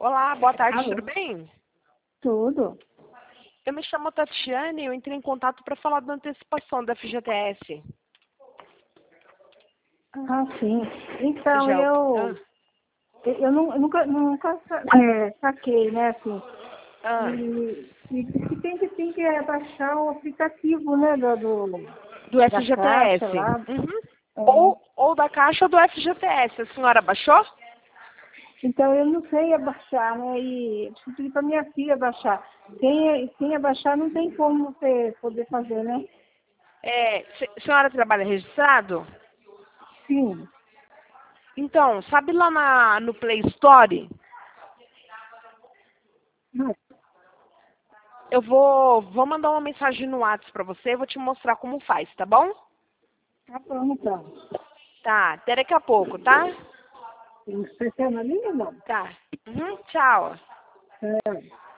Olá, boa tarde, Alô? tudo bem? Tudo. Eu me chamo Tatiane e eu entrei em contato para falar da antecipação da FGTS. Ah, sim. Então, Já, eu, eu nunca saquei, né, assim. ah, E diz que tem que baixar o aplicativo, né, do da Caixa FGTS. lá. Uhum. É. Ou da Caixa ou do FGTS. A senhora baixou? Então, eu não sei abaixar, né, e eu preciso pedir para minha filha baixar. Sem abaixar, não tem como você poder fazer, né? A senhora trabalha registrado? Sim. Então, sabe lá no Play Store? Ah, Eu vou mandar uma mensagem no WhatsApp para você e vou te mostrar como faz, tá bom? tá bom, então. Tá, até daqui a pouco, tá? Você tem uma linha, não? Tá. Uhum, tchau. É.